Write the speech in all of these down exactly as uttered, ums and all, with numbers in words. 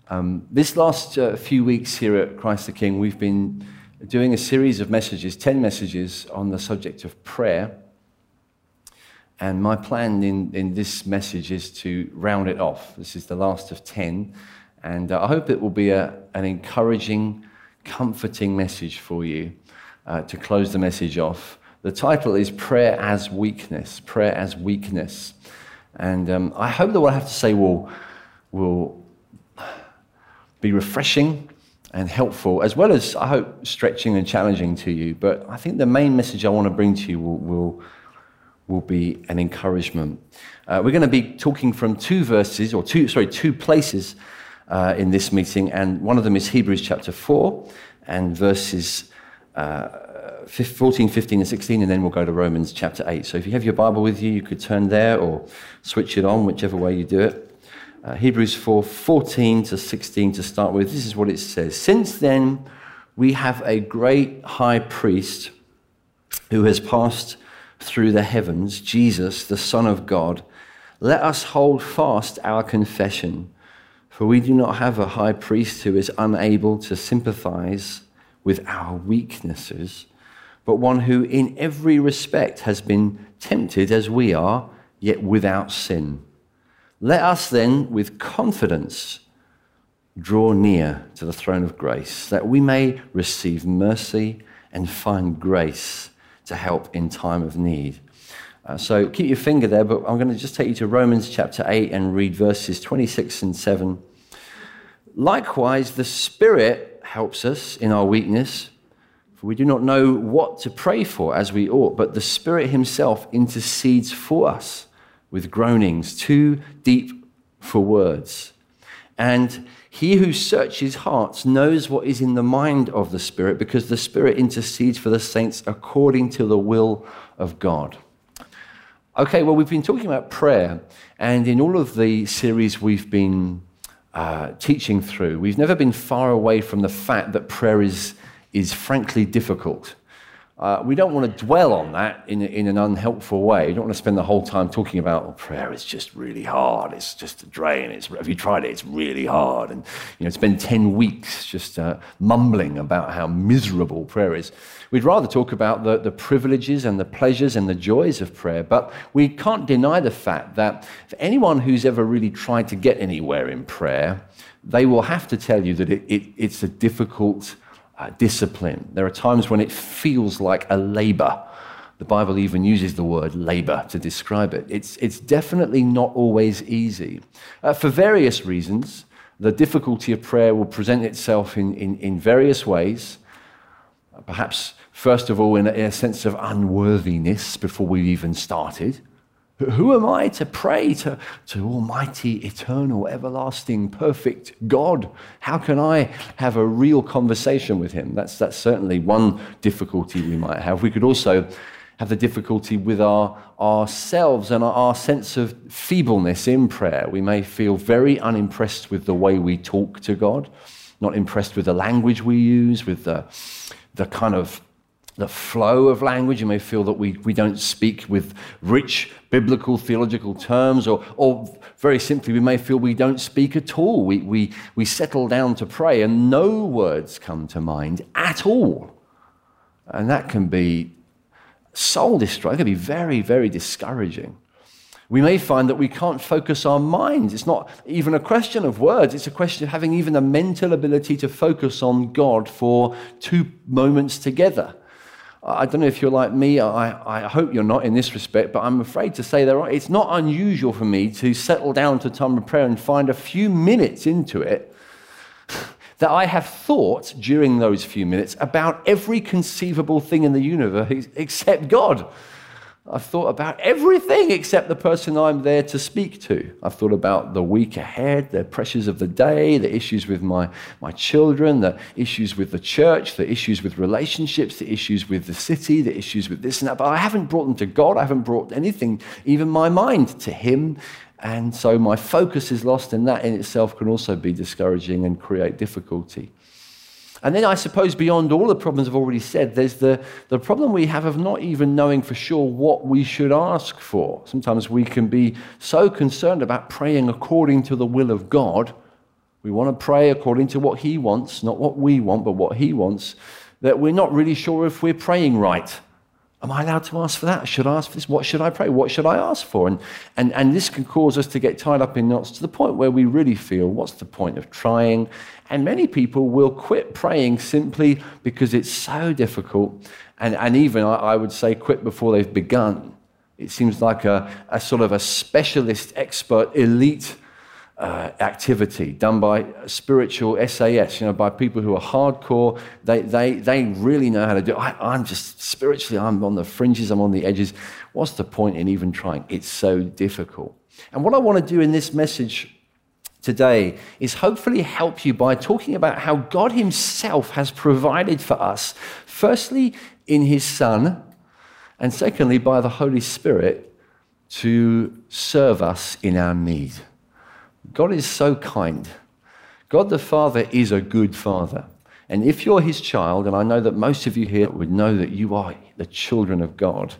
Um, this last uh, few weeks here at Christ the King, we've been doing a series of messages, ten messages on the subject of prayer. And my plan in, in this message is to round it off. This is the last of ten. And uh, I hope it will be a, an encouraging, comforting message for you uh, to close the message off. The title is Prayer as Weakness. Prayer as Weakness. And um, I hope that what I have to say will, will be refreshing and helpful, as well as, I hope, stretching and challenging to you. But I think the main message I want to bring to you will, will, will be an encouragement. Uh, we're going to be talking from two verses, or two, sorry, two places uh, in this meeting, and one of them is Hebrews chapter four, and verses uh, fourteen, fifteen, and sixteen, and then we'll go to Romans chapter eight. So if you have your Bible with you, you could turn there or switch it on, whichever way you do it. Uh, Hebrews four, fourteen to sixteen to start with. This is what it says. Since then, we have a great high priest who has passed through the heavens, Jesus, the Son of God. Let us hold fast our confession, for we do not have a high priest who is unable to sympathize with our weaknesses, but one who in every respect has been tempted as we are, yet without sin. Let us then, with confidence, draw near to the throne of grace, that we may receive mercy and find grace to help in time of need. Uh, so keep your finger there, but I'm going to just take you to Romans chapter eight and read verses twenty-six and seven. Likewise, the Spirit helps us in our weakness, for we do not know what to pray for as we ought, but the Spirit himself intercedes for us with groanings too deep for words. And he who searches hearts knows what is in the mind of the Spirit, because the Spirit intercedes for the saints according to the will of God. Okay, well, we've been talking about prayer, and in all of the series we've been uh, teaching through, we've never been far away from the fact that prayer is, is frankly difficult. Uh, we don't want to dwell on that in, in an unhelpful way. You don't want to spend the whole time talking about, oh, prayer is just really hard. It's just a drain. It's, have you tried it? It's really hard. And you know, spend ten weeks just uh, mumbling about how miserable prayer is. We'd rather talk about the, the privileges and the pleasures and the joys of prayer. But we can't deny the fact that for anyone who's ever really tried to get anywhere in prayer, they will have to tell you that it, it, it's a difficult Uh, discipline. There are times when it feels like a labor. The Bible even uses the word labor to describe it. It's, it's definitely not always easy. Uh, for various reasons, the difficulty of prayer will present itself in, in, in various ways. Uh, perhaps, first of all, in a, in a sense of unworthiness before we've even started. Who am I to pray to, to Almighty, eternal, everlasting, perfect God? How can I have a real conversation with him? That's, that's certainly one difficulty we might have. We could also have the difficulty with our ourselves and our, our sense of feebleness in prayer. We may feel very unimpressed with the way we talk to God, not impressed with the language we use, with the, the kind of the flow of language. You may feel that we, we don't speak with rich biblical theological terms, or, or very simply, we may feel we don't speak at all. We, we, we settle down to pray and no words come to mind at all. And that can be soul destroying. It can be very, very discouraging. We may find that we can't focus our minds. It's not even a question of words. It's a question of having even the mental ability to focus on God for two moments together. I don't know if you're like me. I, I hope you're not in this respect, but I'm afraid to say that it's not unusual for me to settle down to time of prayer and find a few minutes into it that I have thought during those few minutes about every conceivable thing in the universe except God. I've thought about everything except the person I'm there to speak to. I've thought about the week ahead, the pressures of the day, the issues with my, my children, the issues with the church, the issues with relationships, the issues with the city, the issues with this and that. But I haven't brought them to God. I haven't brought anything, even my mind, to him. And so my focus is lost, and that in itself can also be discouraging and create difficulty. And then I suppose beyond all the problems I've already said, there's the, the problem we have of not even knowing for sure what we should ask for. Sometimes we can be so concerned about praying according to the will of God we want to pray according to what he wants, not what we want, but what he wants, that we're not really sure if we're praying right. Am I allowed to ask for that? Should I ask for this? What should I pray? What should I ask for? And, and, and this can cause us to get tied up in knots to the point where we really feel, what's the point of trying? And many people will quit praying simply because it's so difficult. And, and even, I, I would say, quit before they've begun. It seems like a, a sort of a specialist, expert, elite Uh, activity done by spiritual S A S, you know, by people who are hardcore. They they they really know how to do it. I, I'm just spiritually, I'm on the fringes, I'm on the edges. What's the point in even trying? It's so difficult. And what I want to do in this message today is hopefully help you by talking about how God himself has provided for us, firstly in his Son, and secondly by the Holy Spirit to serve us in our need. God is so kind. God the Father is a good Father. And if you're his child, and I know that most of you here would know that you are the children of God,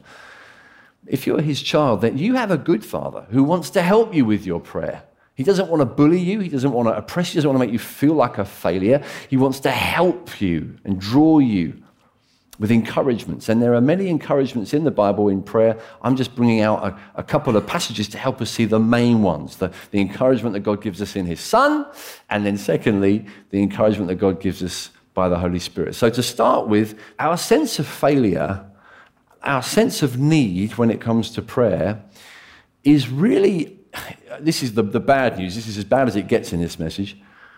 if you're his child, then you have a good Father who wants to help you with your prayer. He doesn't want to bully you. He doesn't want to oppress you. He doesn't want to make you feel like a failure. He wants to help you and draw you with encouragements. And there are many encouragements in the Bible in prayer. I'm just bringing out a, a couple of passages to help us see the main ones, the, the encouragement that God gives us in his Son, and then secondly, the encouragement that God gives us by the Holy Spirit. So to start with, our sense of failure, our sense of need when it comes to prayer is really, this is the, the bad news, this is as bad as it gets in this message,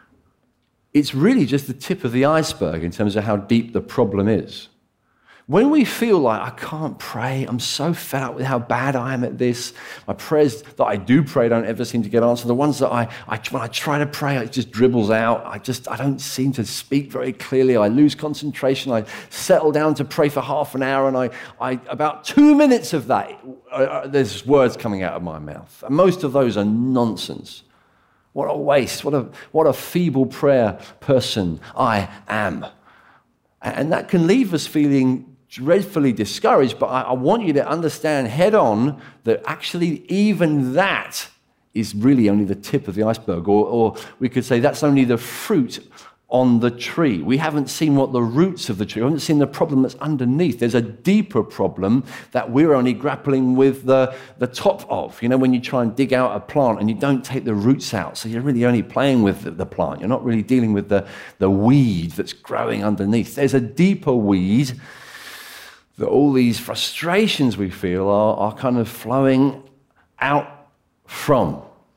it's really just the tip of the iceberg in terms of how deep the problem is. When we feel like, I can't pray, I'm so fed up with how bad I am at this, my prayers that I do pray don't ever seem to get answered. The ones that I, I when I try to pray, it just dribbles out. I just, I don't seem to speak very clearly. I lose concentration. I settle down to pray for half an hour, and I, I about two minutes of that, uh, there's words coming out of my mouth. And most of those are nonsense. What a waste. What a, what a feeble prayer person I am. And that can leave us feeling dreadfully discouraged, but I, I want you to understand head on that actually even that is really only the tip of the iceberg, or, or we could say that's only the fruit on the tree. We haven't seen what the roots of the tree, we haven't seen the problem that's underneath. There's a deeper problem that we're only grappling with the, the top of. You know, when you try and dig out a plant and you don't take the roots out, so you're really only playing with the, the plant. You're not really dealing with the, the weed that's growing underneath. There's a deeper weed that all these frustrations we feel are, are kind of flowing out from.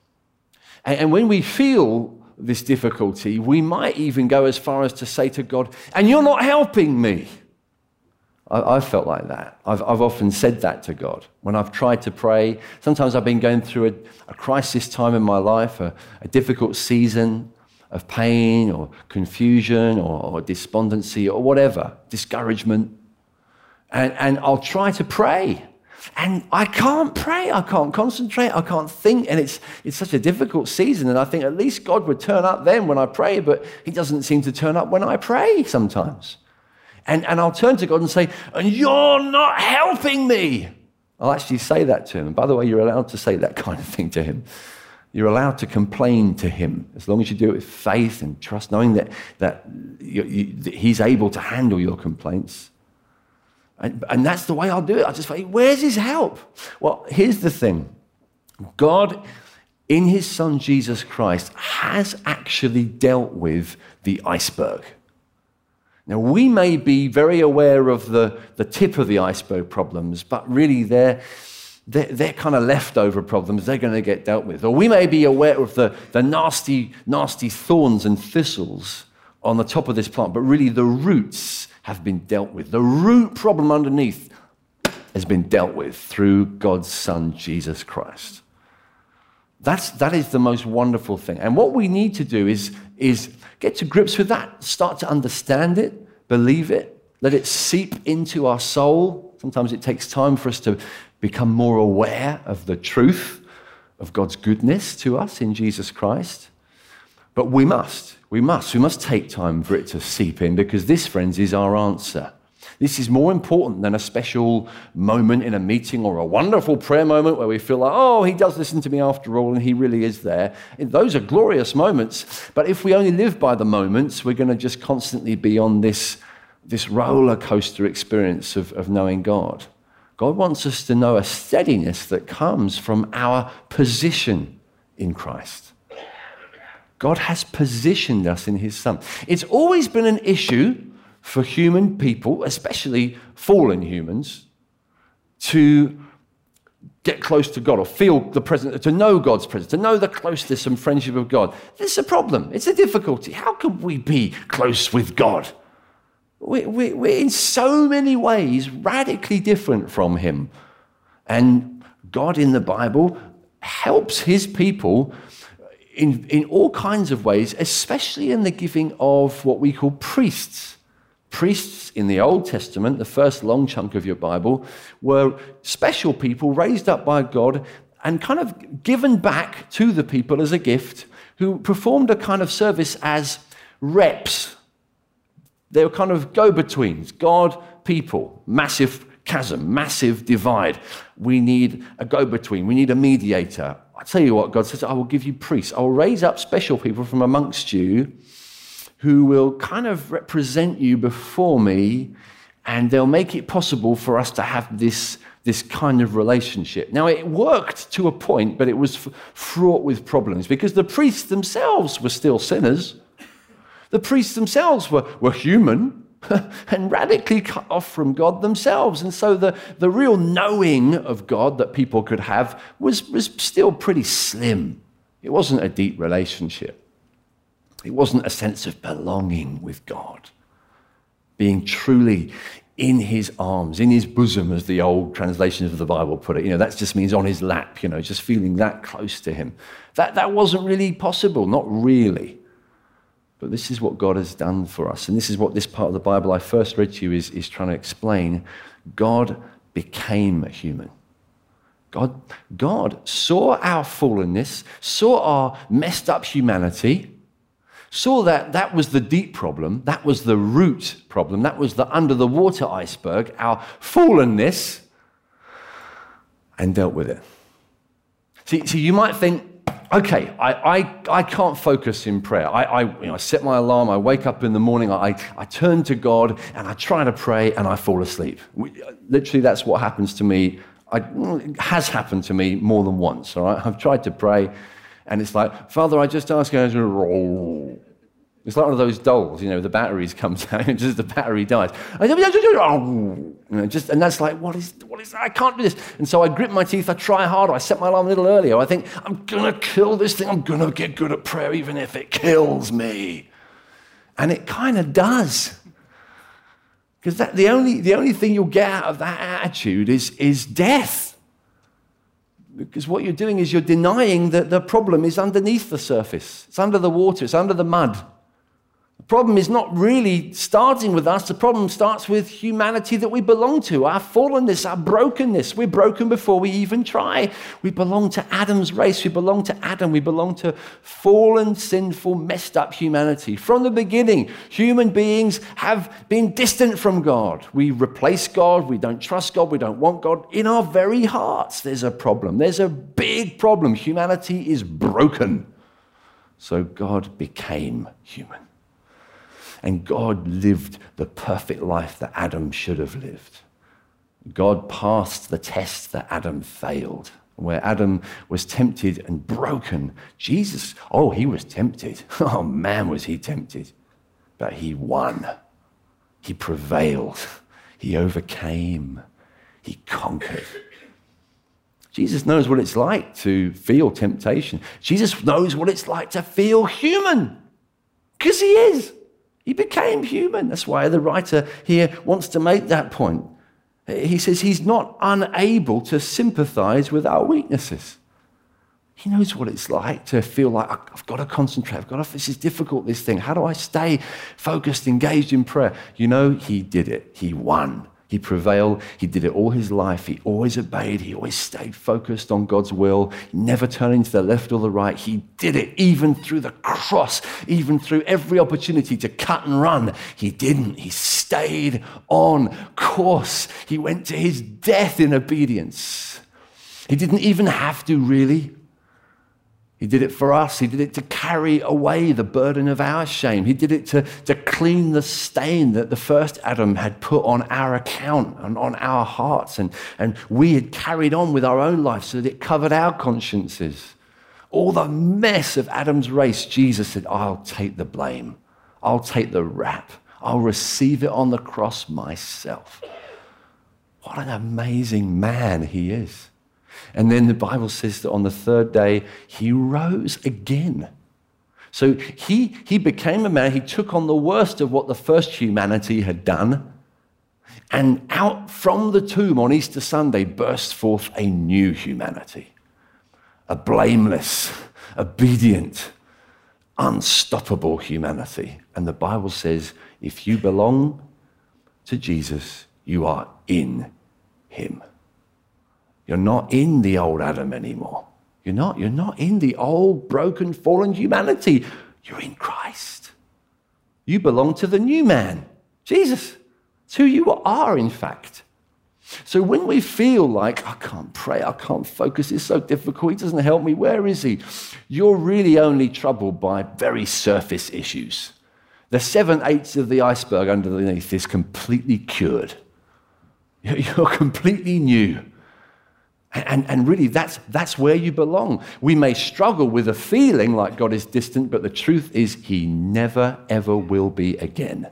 And, and when we feel this difficulty, we might even go as far as to say to God, and you're not helping me. I, I've felt like that. I've, I've often said that to God. When I've tried to pray, sometimes I've been going through a, a crisis time in my life, a, a difficult season of pain or confusion or, or despondency or whatever, discouragement. And, and I'll try to pray. And I can't pray, I can't concentrate, I can't think, and it's it's such a difficult season, and I think at least God would turn up then when I pray, but he doesn't seem to turn up when I pray sometimes. And, and I'll turn to God and say, and you're not helping me. I'll actually say that to him. And by the way, you're allowed to say that kind of thing to him. You're allowed to complain to him, as long as you do it with faith and trust, knowing that, that, you, you, that he's able to handle your complaints. And, and that's the way I'll do it. I just say, where's his help? Well, here's the thing. God, in his Son Jesus Christ, has actually dealt with the iceberg. Now, we may be very aware of the, the tip of the iceberg problems, but really they're, they're, they're kind of leftover problems. They're going to get dealt with. Or we may be aware of the, the nasty, nasty thorns and thistles on the top of this plant, but really the roots have been dealt with. The root problem underneath has been dealt with through God's Son, Jesus Christ. That's, that is the most wonderful thing. And what we need to do is, is get to grips with that, start to understand it, believe it, let it seep into our soul. Sometimes it takes time for us to become more aware of the truth of God's goodness to us in Jesus Christ. But we must. We must. We must take time for it to seep in, because this, friends, is our answer. This is more important than a special moment in a meeting or a wonderful prayer moment where we feel like, oh, he does listen to me after all and he really is there. Those are glorious moments. But if we only live by the moments, we're going to just constantly be on this, this roller coaster experience of, of knowing God. God wants us to know a steadiness that comes from our position in Christ. God has positioned us in his Son. It's always been an issue for human people, especially fallen humans, to get close to God or feel the presence, to know God's presence, to know the closeness and friendship of God. This is a problem. It's a difficulty. How can we be close with God? We, we, we're in so many ways radically different from him. And God in the Bible helps his people in, in all kinds of ways, especially in the giving of what we call priests. Priests in the Old Testament, the first long chunk of your Bible, were special people raised up by God and kind of given back to the people as a gift, who performed a kind of service as reps. They were kind of go-betweens, God, people, massive chasm, massive divide. We need a go-between, we need a mediator. I tell you what, God says, I will give you priests. I will raise up special people from amongst you who will kind of represent you before me, and they'll make it possible for us to have this, this kind of relationship. Now, it worked to a point, but it was f- fraught with problems because the priests themselves were still sinners. The priests themselves were, were human and radically cut off from God themselves. And so the, the real knowing of God that people could have was, was still pretty slim. It wasn't a deep relationship. It wasn't a sense of belonging with God, being truly in his arms, in his bosom, as the old translations of the Bible put it. You know, that just means on his lap, you know, just feeling that close to him. That, that wasn't really possible, not really. But this is what God has done for us. And this is what this part of the Bible I first read to you is, is trying to explain. God became human. God, God saw our fallenness, saw our messed up humanity, saw that that was the deep problem, that was the root problem, that was the under the water iceberg, our fallenness, and dealt with it. See, see you might think, okay, I, I, I can't focus in prayer. I, I, you know, I set my alarm, I wake up in the morning, I, I turn to God, and I try to pray, and I fall asleep. Literally, that's what happens to me. I, it has happened to me more than once, all right? I've tried to pray, and it's like, Father, I just ask you to roll. It's like one of those dolls, you know, the batteries comes out, and just the battery dies. I you know, just, and that's like, what is, what is that? I can't do this. And so I grip my teeth, I try harder, I set my alarm a little earlier. I think, I'm going to kill this thing, I'm going to get good at prayer, even if it kills me. And it kind of does. Because that the only, the only thing you'll get out of that attitude is, is death. Because what you're doing is you're denying that the problem is underneath the surface. It's under the water, it's under the mud. The problem is not really starting with us. The problem starts with humanity that we belong to, our fallenness, our brokenness. We're broken before we even try. We belong to Adam's race. We belong to Adam. We belong to fallen, sinful, messed up humanity. From the beginning, human beings have been distant from God. We replace God. We don't trust God. We don't want God. In our very hearts, there's a problem. There's a big problem. Humanity is broken. So God became human. And God lived the perfect life that Adam should have lived. God passed the test that Adam failed. Where Adam was tempted and broken, Jesus, oh, he was tempted. Oh, man, was he tempted. But he won. He prevailed. He overcame. He conquered. Jesus knows what it's like to feel temptation. Jesus knows what it's like to feel human. Because he is. He became human. That's why the writer here wants to make that point. He says he's not unable to sympathize with our weaknesses. He knows what it's like to feel like, I've got to concentrate. I've got to, this is difficult, this thing. How do I stay focused, engaged in prayer? You know, he did it. He won. He prevailed. He did it all his life. He always obeyed. He always stayed focused on God's will. He never turned to the left or the right. He did it even through the cross, even through every opportunity to cut and run. He didn't. He stayed on course. He went to his death in obedience. He didn't even have to, really. He did it for us. He did it to carry away the burden of our shame. He did it to, to clean the stain that the first Adam had put on our account and on our hearts. And, and we had carried on with our own life so that it covered our consciences. All the mess of Adam's race, Jesus said, I'll take the blame. I'll take the rap. I'll receive it on the cross myself. What an amazing man he is. And then the Bible says that on the third day, he rose again. So he, he became a man. He took on the worst of what the first humanity had done. And out from the tomb on Easter Sunday burst forth a new humanity. A blameless, obedient, unstoppable humanity. And the Bible says, if you belong to Jesus, you are in him. You're not in the old Adam anymore. You're not. You're not in the old, broken, fallen humanity. You're in Christ. You belong to the new man, Jesus. It's who you are, in fact. So when we feel like, I can't pray, I can't focus, it's so difficult, he doesn't help me, where is he? You're really only troubled by very surface issues. The seven-eighths of the iceberg underneath is completely cured. You're completely new. And, and really, that's, that's where you belong. We may struggle with a feeling like God is distant, but the truth is he never, ever will be again.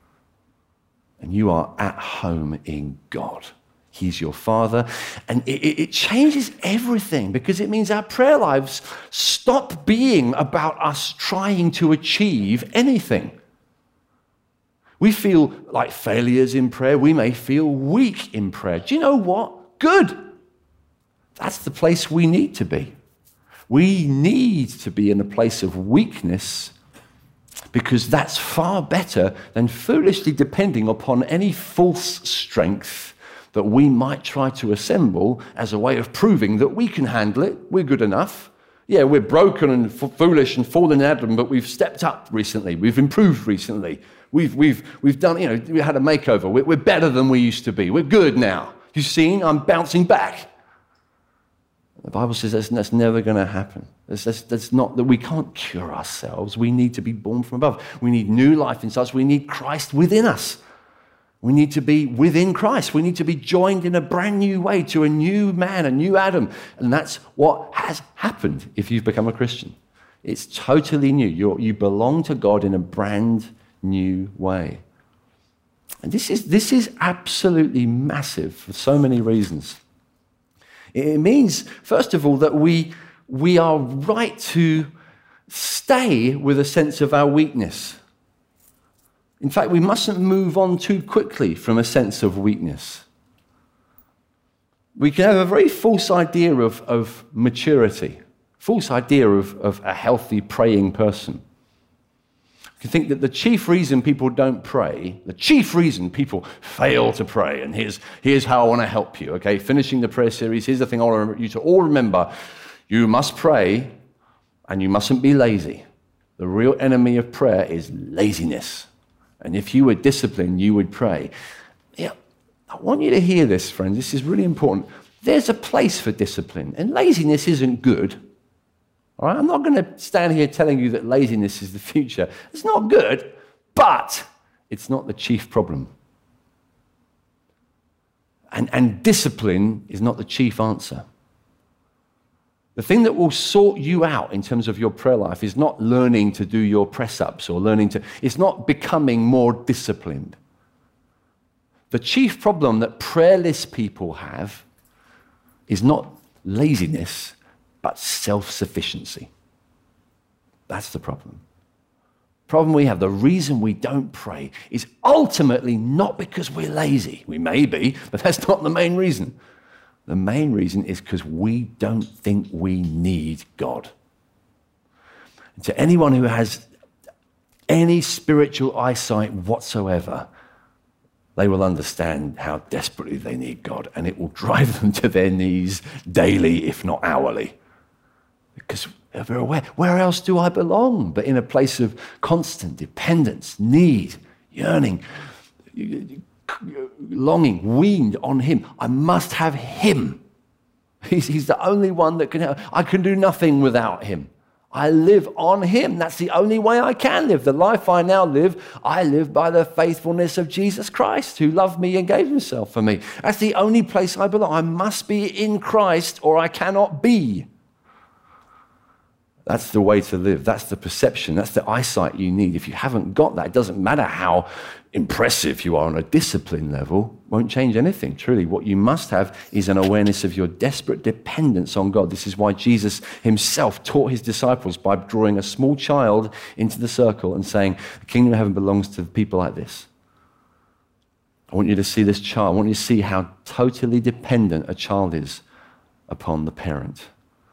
And you are at home in God. He's your Father. And it, it changes everything because it means our prayer lives stop being about us trying to achieve anything. We feel like failures in prayer. We may feel weak in prayer. Do you know what? Good. That's the place we need to be. We need to be in a place of weakness because that's far better than foolishly depending upon any false strength that we might try to assemble as a way of proving that we can handle it. We're good enough. Yeah, we're broken and f- foolish and fallen in Adam, but we've stepped up recently. We've improved recently. We've, we've, we've done, you know, we had a makeover. We're, we're better than we used to be. We're good now. You've seen, I'm bouncing back. The Bible says that's, that's never going to happen. That's, that's, that's not that we can't cure ourselves. We need to be born from above. We need new life inside us. We need Christ within us. We need to be within Christ. We need to be joined in a brand new way to a new man, a new Adam. And that's what has happened if you've become a Christian. It's totally new. You're, you belong to God in a brand new way. And this is, this is absolutely massive for so many reasons. It means, first of all, that we, we are right to stay with a sense of our weakness. In fact, we mustn't move on too quickly from a sense of weakness. We can have a very false idea of, of maturity, false idea of, of a healthy praying person. You think that the chief reason people don't pray, the chief reason people fail to pray, and here's, here's how I want to help you, okay? Finishing the prayer series, here's the thing I want you to all remember. You must pray, and you mustn't be lazy. The real enemy of prayer is laziness. And if you were disciplined, you would pray. Yeah, I want you to hear this, friends. This is really important. There's a place for discipline, and laziness isn't good. All right? I'm not going to stand here telling you that laziness is the future. It's not good, but it's not the chief problem. And, and discipline is not the chief answer. The thing that will sort you out in terms of your prayer life is not learning to do your press-ups or learning to, it's not becoming more disciplined. The chief problem that prayerless people have is not laziness, but self-sufficiency. That's the problem. The problem we have, the reason we don't pray is ultimately not because we're lazy. We may be, but that's not the main reason. The main reason is because we don't think we need God. And to anyone who has any spiritual eyesight whatsoever, they will understand how desperately they need God, and it will drive them to their knees daily, if not hourly. Because they're aware, where else do I belong but in a place of constant dependence, need, yearning, longing, weaned on him. I must have him. He's, he's the only one that can help. I can do nothing without him. I live on him. That's the only way I can live. The life I now live, I live by the faithfulness of Jesus Christ, who loved me and gave himself for me. That's the only place I belong. I must be in Christ or I cannot be. That's the way to live. That's the perception. That's the eyesight you need. If you haven't got that, it doesn't matter how impressive you are on a discipline level, won't change anything. Truly, what you must have is an awareness of your desperate dependence on God. This is why Jesus himself taught his disciples by drawing a small child into the circle and saying, the kingdom of heaven belongs to people like this. I want you to see this child. I want you to see how totally dependent a child is upon the parent.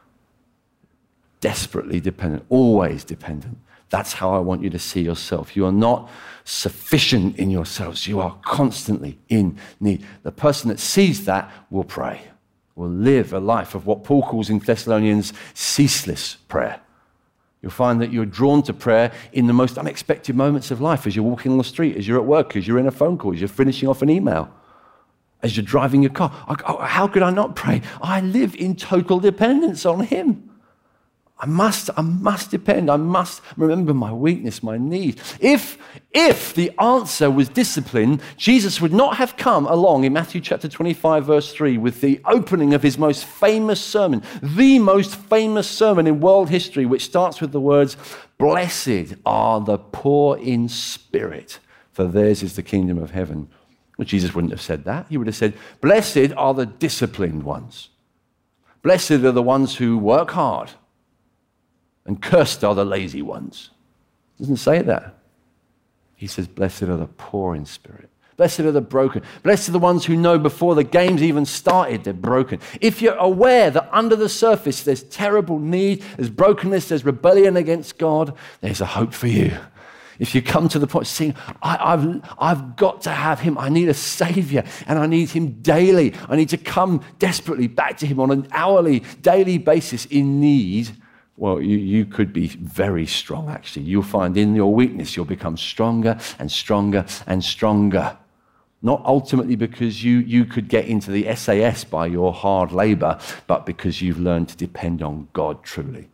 Desperately dependent, always dependent. That's how I want you to see yourself. You are not sufficient in yourselves. You are constantly in need. The person that sees that will pray, will live a life of what Paul calls in Thessalonians ceaseless prayer. You'll find that you're drawn to prayer in the most unexpected moments of life, as you're walking on the street, as you're at work, as you're in a phone call, as you're finishing off an email, as you're driving your car. How could I not pray? I live in total dependence on him. I must, I must depend. I must remember my weakness, my need. If, if the answer was discipline, Jesus would not have come along in Matthew chapter twenty-five, verse three, with the opening of his most famous sermon, the most famous sermon in world history, which starts with the words, "Blessed are the poor in spirit, for theirs is the kingdom of heaven." Well, Jesus wouldn't have said that. He would have said, "Blessed are the disciplined ones. Blessed are the ones who work hard. And cursed are the lazy ones." He doesn't say that. He says, blessed are the poor in spirit. Blessed are the broken. Blessed are the ones who know before the game's even started, they're broken. If you're aware that under the surface there's terrible need, there's brokenness, there's rebellion against God, there's a hope for you. If you come to the point of saying, I, I've, I've got to have him, I need a savior, and I need him daily. I need to come desperately back to him on an hourly, daily basis in need. Well, you, you could be very strong, actually. You'll find in your weakness, you'll become stronger and stronger and stronger. Not ultimately because you, you could get into the S A S by your hard labor, but because you've learned to depend on God truly.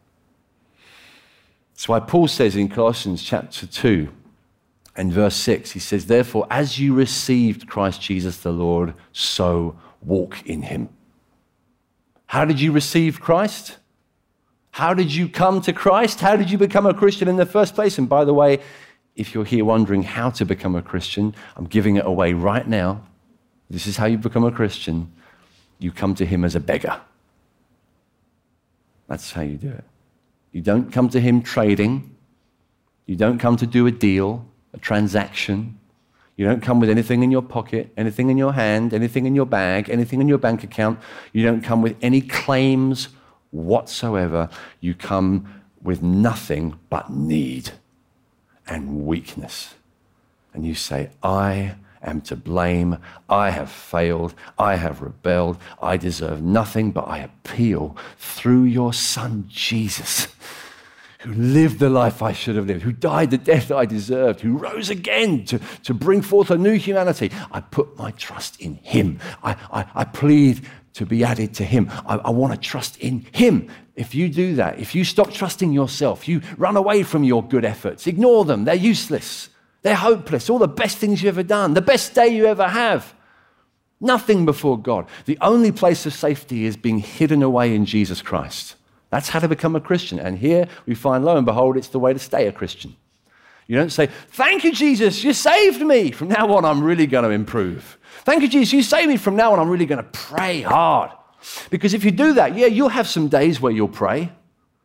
That's why Paul says in Colossians chapter two and verse six, he says, therefore, as you received Christ Jesus the Lord, so walk in him. How did you receive Christ? How did you come to Christ? How did you become a Christian in the first place? And by the way, if you're here wondering how to become a Christian, I'm giving it away right now. This is how you become a Christian. You come to him as a beggar. That's how you do it. You don't come to him trading. You don't come to do a deal, a transaction. You don't come with anything in your pocket, anything in your hand, anything in your bag, anything in your bank account. You don't come with any claims whatsoever. You come with nothing but need and weakness. And you say, I am to blame. I have failed. I have rebelled. I deserve nothing, but I appeal through your Son, Jesus, who lived the life I should have lived, who died the death I deserved, who rose again to, to bring forth a new humanity. I put my trust in him. I, I, I plead to be added to him. I, I want to trust in him. If you do that, if you stop trusting yourself, you run away from your good efforts, ignore them, they're useless, they're hopeless, all the best things you've ever done, the best day you ever have, nothing before God. The only place of safety is being hidden away in Jesus Christ. That's how to become a Christian. And here we find, lo and behold, it's the way to stay a Christian. You don't say, thank you, Jesus, you saved me. From now on, I'm really going to improve. Thank you, Jesus, you saved me. From now on, I'm really going to pray hard. Because if you do that, yeah, you'll have some days where you'll pray.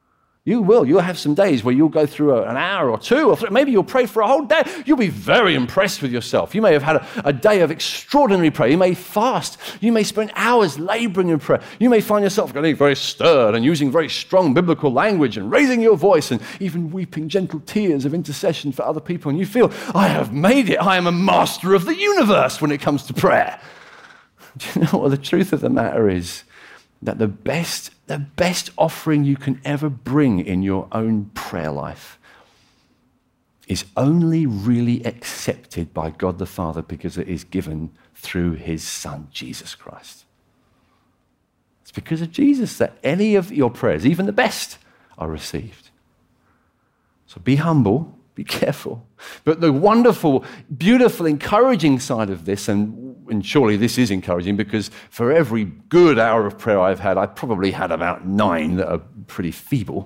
You will. You'll have some days where you'll go through a, an hour or two or three. Maybe you'll pray for a whole day. You'll be very impressed with yourself. You may have had a, a day of extraordinary prayer. You may fast. You may spend hours laboring in prayer. You may find yourself getting very stirred and using very strong biblical language and raising your voice and even weeping gentle tears of intercession for other people. And you feel, I have made it. I am a master of the universe when it comes to prayer. Do you know what the truth of the matter is? That the best, the best offering you can ever bring in your own prayer life is only really accepted by God the Father because it is given through his Son, Jesus Christ. It's because of Jesus that any of your prayers, even the best, are received. So be humble, be careful. But the wonderful, beautiful, encouraging side of this, and And surely this is encouraging because for every good hour of prayer I've had, I've probably had about nine that are pretty feeble.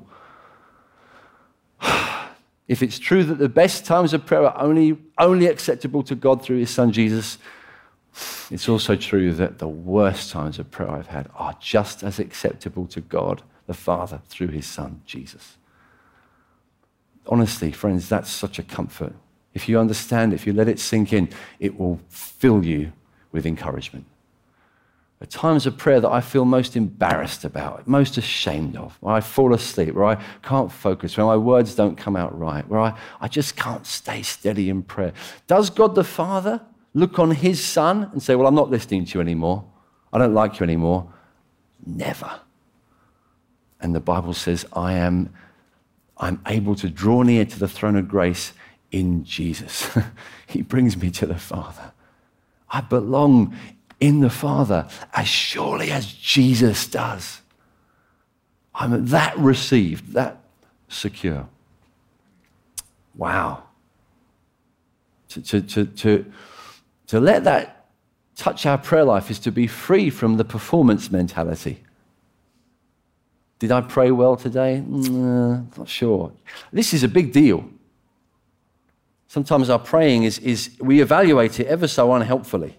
If it's true that the best times of prayer are only, only acceptable to God through his Son Jesus, it's also true that the worst times of prayer I've had are just as acceptable to God the Father through his Son Jesus. Honestly, friends, that's such a comfort. If you understand, if you let it sink in, it will fill you with encouragement. The times of prayer that I feel most embarrassed about, most ashamed of, where I fall asleep, where I can't focus, where my words don't come out right, where I, I just can't stay steady in prayer. Does God the Father look on his Son and say, well, I'm not listening to you anymore. I don't like you anymore? Never. And the Bible says, I am I'm able to draw near to the throne of grace in Jesus. He brings me to the Father. I belong in the Father as surely as Jesus does. I'm that received, that secure. Wow. To, to, to, to, to let that touch our prayer life is to be free from the performance mentality. Did I pray well today? Mm, not sure. This is a big deal. Sometimes our praying is, is, we evaluate it ever so unhelpfully.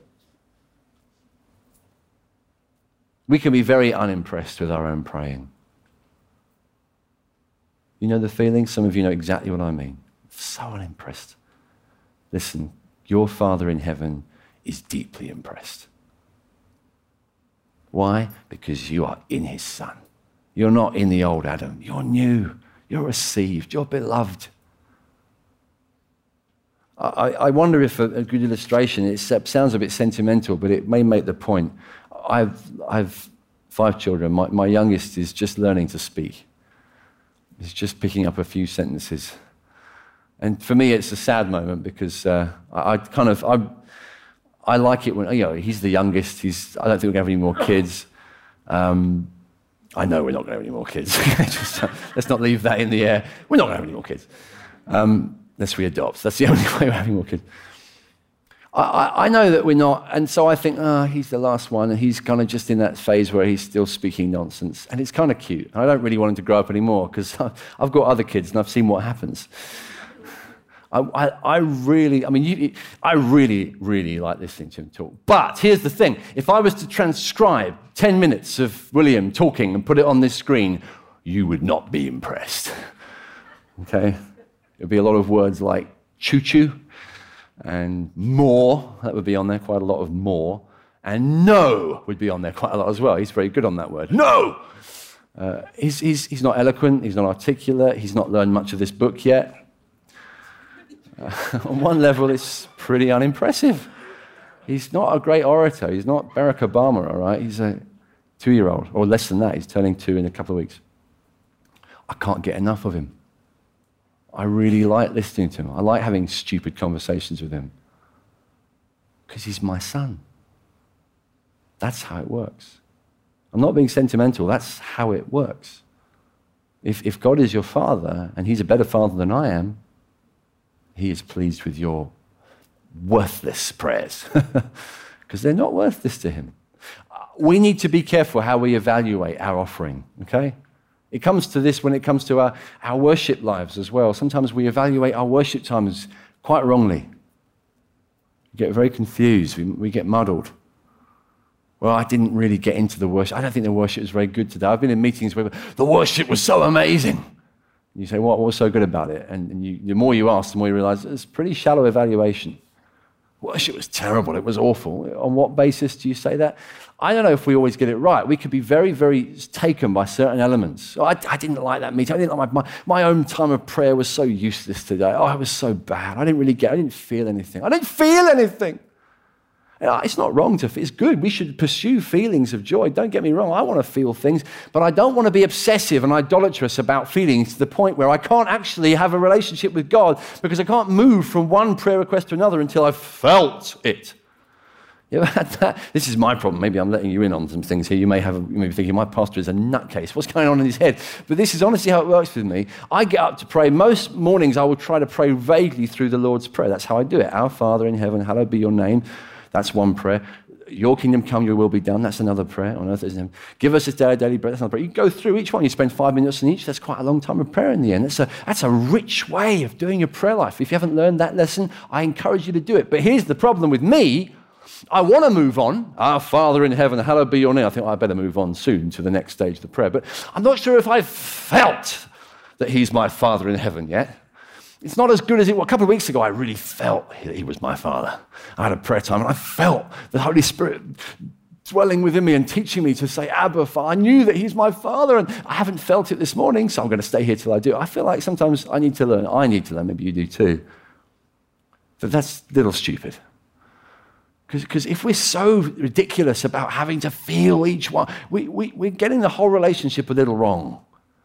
We can be very unimpressed with our own praying. You know the feeling? Some of you know exactly what I mean. So unimpressed. Listen, your Father in heaven is deeply impressed. Why? Because you are in his Son. You're not in the old Adam. You're new. You're received. You're beloved. I, I wonder if a, a good illustration, it sounds a bit sentimental, but it may make the point. I've, I've five children. My, my youngest is just learning to speak. He's just picking up a few sentences. And for me, it's a sad moment because uh, I, I kind of, I, I like it when, you know, he's the youngest. He's, I don't think we're going to have any more kids. Um, I know we're not going to have any more kids. Just, uh, let's not leave that in the air. We're not going to have any more kids. Um, unless we adopt. That's the only way we're having more kids. I, I, I know that we're not, and so I think, ah, oh, he's the last one, and he's kind of just in that phase where he's still speaking nonsense, and it's kind of cute. I don't really want him to grow up anymore, because I've got other kids, and I've seen what happens. I, I, I really, I mean, you, I really, really like listening to him talk. But here's the thing. If I was to transcribe ten minutes of William talking and put it on this screen, you would not be impressed. Okay? There'd be a lot of words like choo-choo and more. That would be on there, quite a lot of more. And no would be on there quite a lot as well. He's very good on that word. No! Uh, he's, he's, he's not eloquent. He's not articulate. He's not learned much of this book yet. Uh, on one level, it's pretty unimpressive. He's not a great orator. He's not Barack Obama, all right? He's a two-year-old, or less than that. He's turning two in a couple of weeks. I can't get enough of him. I really like listening to him. I like having stupid conversations with him because he's my son. That's how it works. I'm not being sentimental. That's how it works. If, if God is your father and he's a better father than I am, he is pleased with your worthless prayers because they're not worthless to him. We need to be careful how we evaluate our offering, okay? It comes to this when it comes to our, our worship lives as well. Sometimes we evaluate our worship times quite wrongly. We get very confused. We, we get muddled. Well, I didn't really get into the worship. I don't think the worship was very good today. I've been in meetings where the worship was so amazing. You say, what, what was so good about it? And, and you, the more you ask, the more you realize it's a pretty shallow evaluation. Worship was terrible. It was awful. On what basis do you say that? I don't know if we always get it right. We could be very, very taken by certain elements. Oh, I, I didn't like that meeting. I didn't like my, my, my own time of prayer was so useless today. Oh, it was so bad. I didn't really get, I didn't feel anything. I didn't feel anything. It's not wrong to feel. It's good. We should pursue feelings of joy. Don't get me wrong. I want to feel things, but I don't want to be obsessive and idolatrous about feelings to the point where I can't actually have a relationship with God because I can't move from one prayer request to another until I've felt it. You ever had that? This is my problem. Maybe I'm letting you in on some things here. You may have, you may be thinking, my pastor is a nutcase. What's going on in his head? But this is honestly how it works with me. I get up to pray. Most mornings I will try to pray vaguely through the Lord's Prayer. That's how I do it. Our Father in heaven, hallowed be your name. That's one prayer. Your kingdom come, your will be done. That's another prayer. On earth as in heaven. Give us this day our daily bread. That's another prayer. You go through each one. You spend five minutes on each. That's quite a long time of prayer in the end. That's a, that's a rich way of doing your prayer life. If you haven't learned that lesson, I encourage you to do it. But here's the problem with me. I want to move on. Our Father in heaven, hallowed be your name. I think, well, I better move on soon to the next stage of the prayer. But I'm not sure if I've felt that he's my Father in heaven yet. It's not as good as it was. A couple of weeks ago, I really felt he was my Father. I had a prayer time, and I felt the Holy Spirit dwelling within me and teaching me to say, Abba, Father. I knew that he's my Father, and I haven't felt it this morning, so I'm going to stay here till I do. I feel like sometimes I need to learn. I need to learn. Maybe you do too. But that's a little stupid. Because if we're so ridiculous about having to feel each one, we, we, we're getting the whole relationship a little wrong.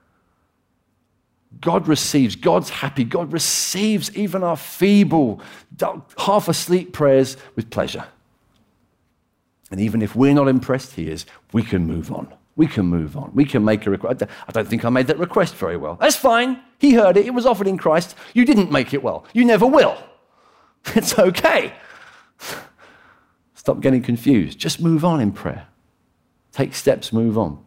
God receives, God's happy, God receives even our feeble, half asleep prayers with pleasure. And even if we're not impressed, he is, we can move on. We can move on. We can make a request. I don't think I made that request very well. That's fine. He heard it. It was offered in Christ. You didn't make it well. You never will. It's okay. Stop getting confused. Just move on in prayer. Take steps, move on.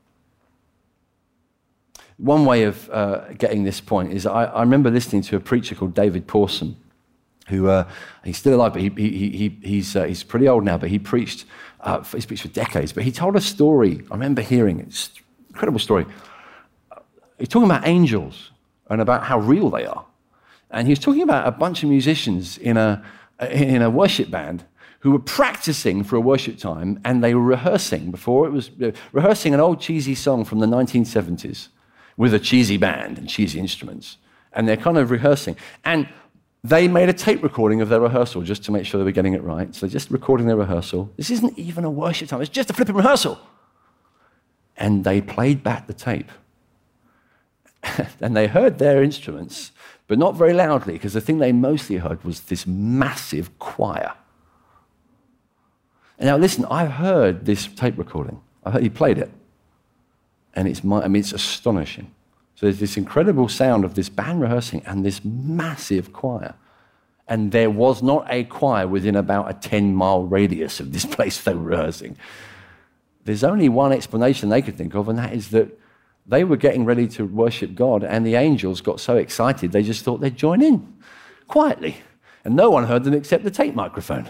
One way of uh, getting this point is I, I remember listening to a preacher called David Pawson, who uh, he's still alive, but he, he, he, he's, uh, he's pretty old now, but he preached, uh, he's preached for decades, but he told a story. I remember hearing it. It's an incredible story. He's talking about angels and about how real they are. And he was talking about a bunch of musicians in a, in a worship band who were practicing for a worship time, and they were rehearsing before it was, uh, rehearsing an old cheesy song from the nineteen seventies. With a cheesy band and cheesy instruments. And they're kind of rehearsing. And they made a tape recording of their rehearsal just to make sure they were getting it right. So just recording their rehearsal. This isn't even a worship time. It's just a flipping rehearsal. And they played back the tape. And they heard their instruments, but not very loudly, because the thing they mostly heard was this massive choir. And now listen, I've heard this tape recording. I heard he played it. And it's, I mean, it's astonishing. So there's this incredible sound of this band rehearsing and this massive choir. And there was not a choir within about a ten-mile radius of this place they were rehearsing. There's only one explanation they could think of, and that is that they were getting ready to worship God, and the angels got so excited they just thought they'd join in quietly. And no one heard them except the tape microphone.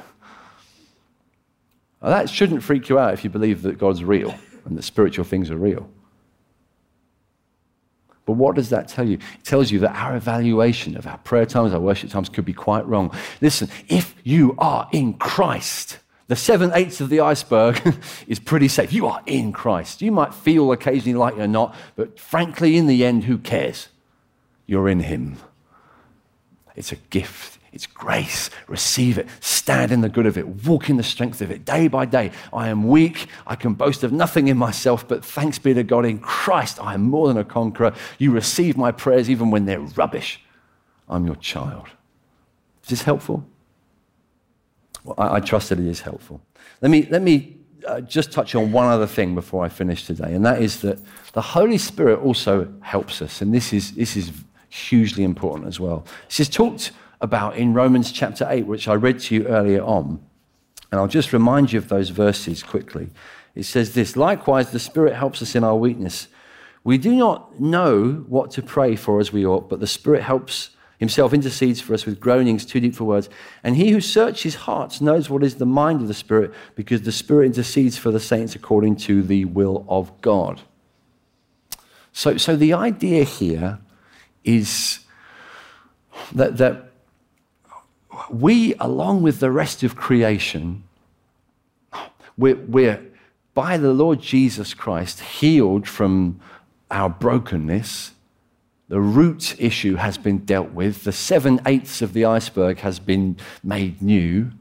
Well, that shouldn't freak you out if you believe that God's real and that spiritual things are real. But what does that tell you? It tells you that our evaluation of our prayer times, our worship times could be quite wrong. Listen, if you are in Christ, the seven-eighths of the iceberg is pretty safe. You are in Christ. You might feel occasionally like you're not, but frankly, in the end, who cares? You're in him. It's a gift. It's grace. Receive it. Stand in the good of it. Walk in the strength of it. Day by day, I am weak. I can boast of nothing in myself, but thanks be to God in Christ, I am more than a conqueror. You receive my prayers even when they're rubbish. I'm your child. Is this helpful? Well, I, I trust that it is helpful. Let me, let me uh, just touch on one other thing before I finish today, and that is that the Holy Spirit also helps us, and this is, this is hugely important as well. This is talked about in Romans chapter eight, which I read to you earlier on. And I'll just remind you of those verses quickly. It says this, likewise, the Spirit helps us in our weakness. We do not know what to pray for as we ought, but the Spirit helps himself intercedes for us with groanings too deep for words. And he who searches hearts knows what is the mind of the Spirit, because the Spirit intercedes for the saints according to the will of God. So, so the idea here is that, that we, along with the rest of creation, we're, we're, by the Lord Jesus Christ, healed from our brokenness. The root issue has been dealt with. The seven-eighths of the iceberg has been made new.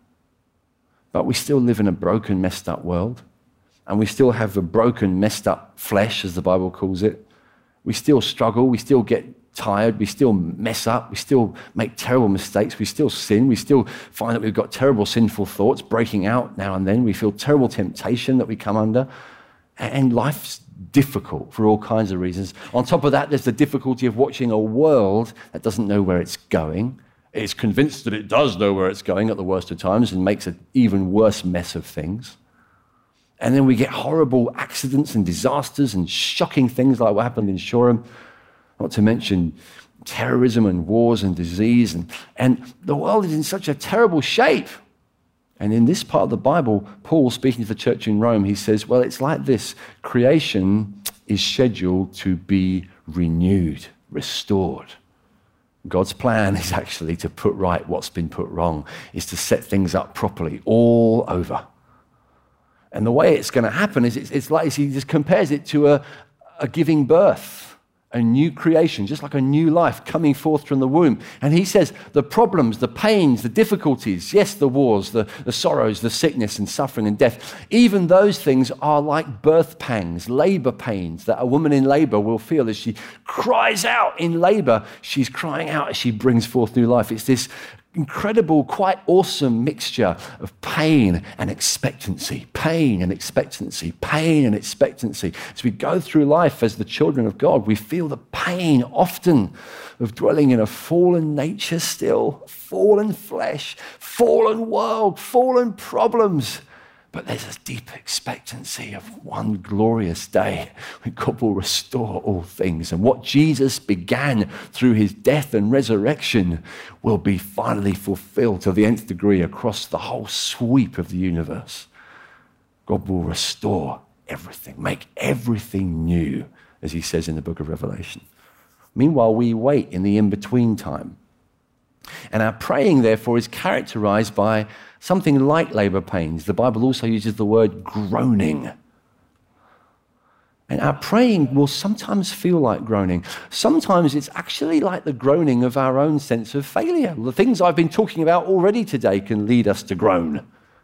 But we still live in a broken, messed up world. And we still have a broken, messed up flesh, as the Bible calls it. We still struggle. We still get tired. We still mess up. We still make terrible mistakes. We still sin. We still find that we've got terrible, sinful thoughts breaking out now and then. We feel terrible temptation that we come under. And life's difficult for all kinds of reasons. On top of that, there's the difficulty of watching a world that doesn't know where it's going. It's convinced that it does know where it's going at the worst of times and makes an even worse mess of things. And then we get horrible accidents and disasters and shocking things like what happened in Shoreham, not to mention terrorism and wars and disease. And, and the world is in such a terrible shape. And in this part of the Bible, Paul, speaking to the church in Rome, he says, well, it's like this. Creation is scheduled to be renewed, restored. God's plan is actually to put right what's been put wrong, is to set things up properly all over. And the way it's going to happen is it's, it's like he just compares it to a, a giving birth. A new creation, just like a new life coming forth from the womb. And he says the problems, the pains, the difficulties, yes, the wars, the, the sorrows, the sickness and suffering and death, even those things are like birth pangs, labor pains that a woman in labor will feel as she cries out in labor. She's crying out as she brings forth new life. It's this incredible, quite awesome mixture of pain and expectancy, pain and expectancy, pain and expectancy. As we go through life as the children of God, we feel the pain often of dwelling in a fallen nature still, fallen flesh, fallen world, fallen problems. But there's a deep expectancy of one glorious day when God will restore all things. And what Jesus began through his death and resurrection will be finally fulfilled to the nth degree across the whole sweep of the universe. God will restore everything, make everything new, as he says in the book of Revelation. Meanwhile, we wait in the in-between time. And our praying, therefore, is characterized by something like labor pains. The Bible also uses the word groaning. And our praying will sometimes feel like groaning. Sometimes it's actually like the groaning of our own sense of failure. The things I've been talking about already today can lead us to groan.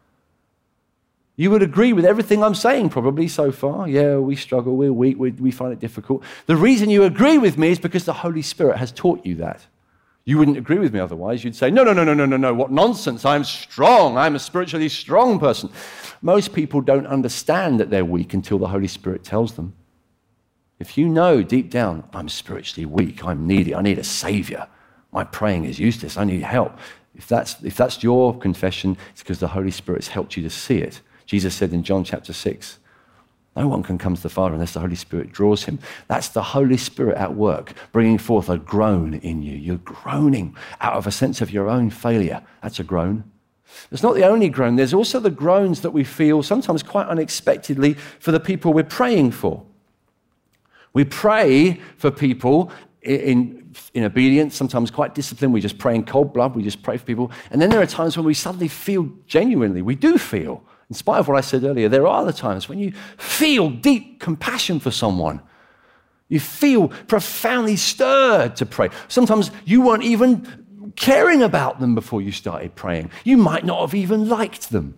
You would agree with everything I'm saying probably so far. Yeah, we struggle, we're weak, we, we find it difficult. The reason you agree with me is because the Holy Spirit has taught you that. You wouldn't agree with me otherwise. You'd say, no, no, no, no, no, no, no, what nonsense. I'm strong. I'm a spiritually strong person. Most people don't understand that they're weak until the Holy Spirit tells them. If you know deep down, I'm spiritually weak, I'm needy, I need a savior, my praying is useless, I need help. If that's, if that's your confession, it's because the Holy Spirit's helped you to see it. Jesus said in John chapter six, no one can come to the Father unless the Holy Spirit draws him. That's the Holy Spirit at work, bringing forth a groan in you. You're groaning out of a sense of your own failure. That's a groan. It's not the only groan. There's also the groans that we feel, sometimes quite unexpectedly, for the people we're praying for. We pray for people in, in obedience, sometimes quite disciplined. We just pray in cold blood. We just pray for people. And then there are times when we suddenly feel genuinely, we do feel, in spite of what I said earlier, there are the times when you feel deep compassion for someone. You feel profoundly stirred to pray. Sometimes you weren't even caring about them before you started praying. You might not have even liked them.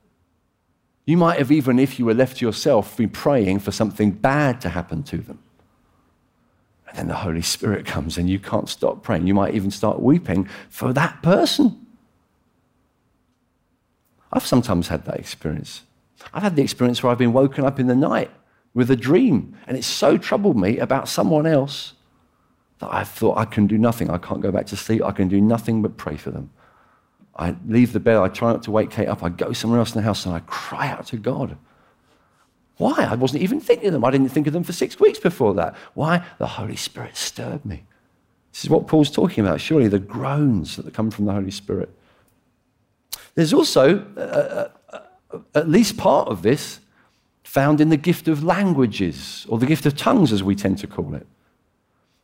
You might have even, if you were left to yourself, been praying for something bad to happen to them. And then the Holy Spirit comes and you can't stop praying. You might even start weeping for that person. I've sometimes had that experience. I've had the experience where I've been woken up in the night with a dream, and it's so troubled me about someone else that I've thought I can do nothing. I can't go back to sleep. I can do nothing but pray for them. I leave the bed. I try not to wake Kate up. I go somewhere else in the house, and I cry out to God. Why? I wasn't even thinking of them. I didn't think of them for six weeks before that. Why? The Holy Spirit stirred me. This is what Paul's talking about, surely, the groans that come from the Holy Spirit. There's also uh, uh, at least part of this found in the gift of languages, or the gift of tongues, as we tend to call it.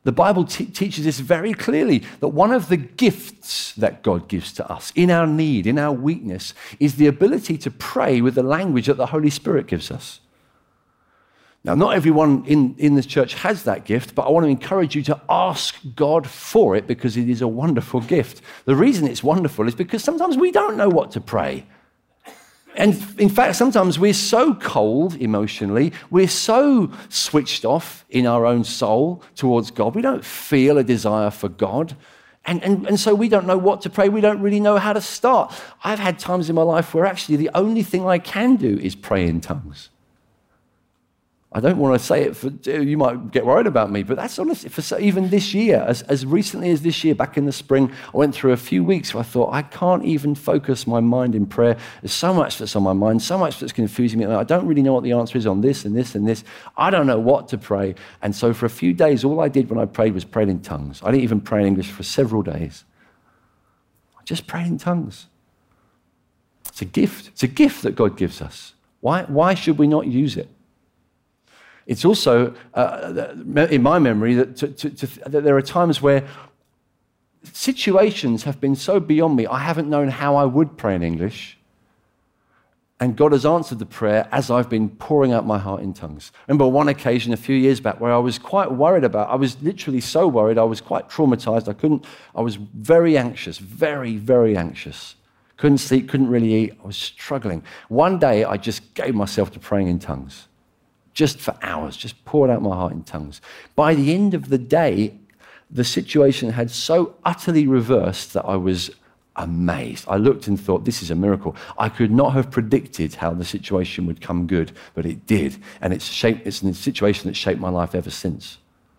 The Bible te- teaches us very clearly that one of the gifts that God gives to us in our need, in our weakness, is the ability to pray with the language that the Holy Spirit gives us. Now, not everyone in, in this church has that gift, but I want to encourage you to ask God for it because it is a wonderful gift. The reason it's wonderful is because sometimes we don't know what to pray. And in fact, sometimes we're so cold emotionally, we're so switched off in our own soul towards God, we don't feel a desire for God. And, and, and so we don't know what to pray, we don't really know how to start. I've had times in my life where actually the only thing I can do is pray in tongues. I don't want to say it for, you might get worried about me, but that's honestly, for even this year, as, as recently as this year, back in the spring, I went through a few weeks where I thought, I can't even focus my mind in prayer. There's so much that's on my mind, so much that's confusing me. I don't really know what the answer is on this and this and this. I don't know what to pray. And so for a few days, all I did when I prayed was prayed in tongues. I didn't even pray in English for several days. I just prayed in tongues. It's a gift. It's a gift that God gives us. Why, why should we not use it? It's also, uh, in my memory, that, to, to, to, that there are times where situations have been so beyond me, I haven't known how I would pray in English. And God has answered the prayer as I've been pouring out my heart in tongues. I remember one occasion a few years back where I was quite worried about, I was literally so worried, I was quite traumatized. I couldn't, I was very anxious, very, very anxious. Couldn't sleep, couldn't really eat. I was struggling. One day, I just gave myself to praying in tongues. Just for hours, just poured out my heart in tongues. By the end of the day, the situation had so utterly reversed that I was amazed. I looked and thought, this is a miracle. I could not have predicted how the situation would come good, but it did. And it's shaped, it's a situation that's shaped my life ever since.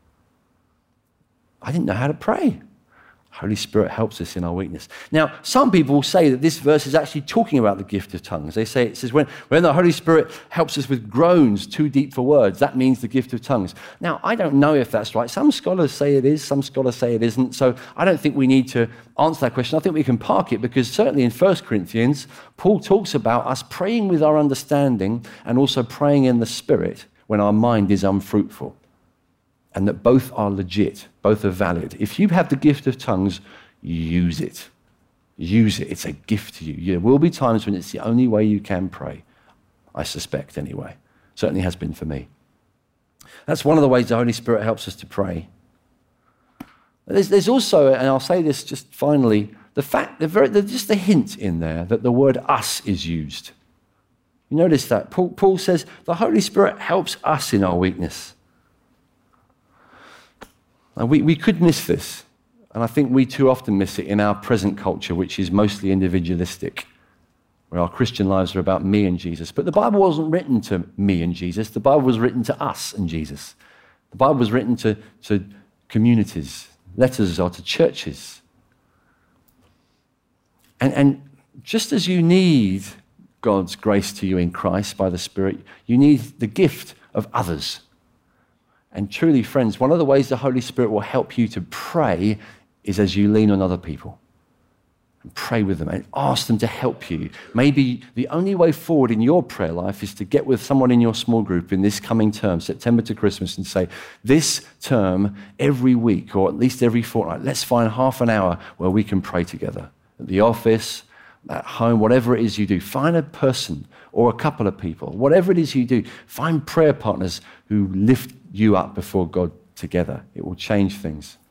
I didn't know how to pray. Holy Spirit helps us in our weakness. Now, some people will say that this verse is actually talking about the gift of tongues. They say it says, when, when the Holy Spirit helps us with groans too deep for words, that means the gift of tongues. Now, I don't know if that's right. Some scholars say it is, some scholars say it isn't. So I don't think we need to answer that question. I think we can park it because certainly in First Corinthians, Paul talks about us praying with our understanding and also praying in the Spirit when our mind is unfruitful. And that both are legit, both are valid. If you have the gift of tongues, use it. Use it. It's a gift to you. There will be times when it's the only way you can pray. I suspect anyway. Certainly has been for me. That's one of the ways the Holy Spirit helps us to pray. There's, there's also, and I'll say this just finally, the fact, there's just a hint in there that the word us is used. You notice that? Paul, Paul says the Holy Spirit helps us in our weakness. And we, we could miss this, and I think we too often miss it in our present culture, which is mostly individualistic, where our Christian lives are about me and Jesus. But the Bible wasn't written to me and Jesus. The Bible was written to us and Jesus. The Bible was written to, to communities. Letters are to churches. And, and just as you need God's grace to you in Christ by the Spirit, you need the gift of others. And truly, friends, one of the ways the Holy Spirit will help you to pray is as you lean on other people. And pray with them and ask them to help you. Maybe the only way forward in your prayer life is to get with someone in your small group in this coming term, September to Christmas, and say, this term, every week, or at least every fortnight, let's find half an hour where we can pray together. At the office, at home, whatever it is you do, find a person or a couple of people. Whatever it is you do, find prayer partners who lift you up before God together. It will change things.